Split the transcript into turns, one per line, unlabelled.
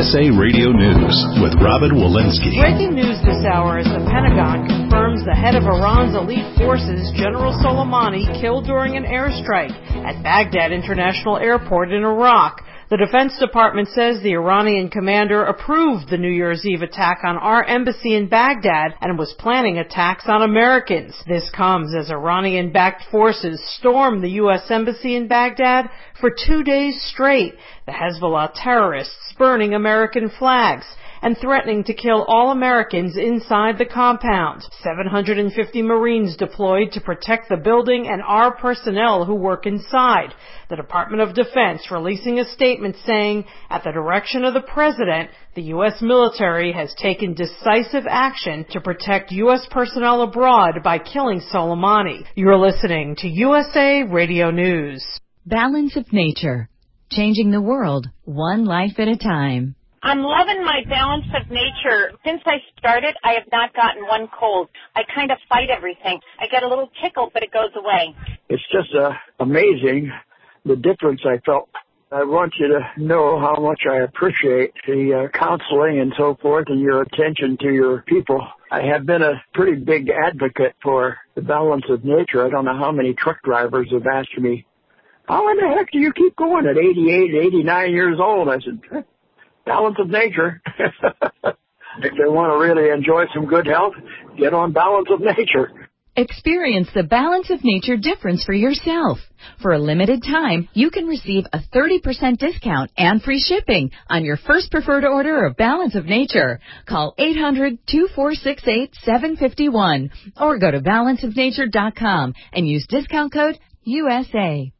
USA Radio News with Robin Walensky.
Breaking news this hour as the Pentagon confirms the head of Iran's elite forces, General Soleimani, killed during an airstrike at Baghdad International Airport in Iraq. The Defense Department says the Iranian commander approved the New Year's Eve attack on our embassy in Baghdad and was planning attacks on Americans. This comes as Iranian-backed forces stormed the U.S. embassy in Baghdad for 2 days straight, the Hezbollah terrorists burning American flags and threatening to kill all Americans inside the compound. 750 Marines deployed to protect the building and our personnel who work inside. The Department of Defense releasing a statement saying, at the direction of the President, the U.S. military has taken decisive action to protect U.S. personnel abroad by killing Soleimani. You're listening to USA Radio News.
Balance of Nature. Changing the world, one life at a time.
I'm loving my Balance of Nature. Since I started, I have not gotten one cold. I kind of fight everything. I get a little tickle, but it goes away.
It's just amazing the difference I felt. I want you to know how much I appreciate the counseling and so forth and your attention to your people. I have been a pretty big advocate for the Balance of Nature. I don't know how many truck drivers have asked me, how in the heck do you keep going at 88, 89 years old? I said, Balance of Nature. If they want to really enjoy some good health, get on Balance of Nature.
Experience the Balance of Nature difference for yourself. For a limited time, you can receive a 30% discount and free shipping on your first preferred order of Balance of Nature. Call 800-2468-751 or go to balanceofnature.com and use discount code USA.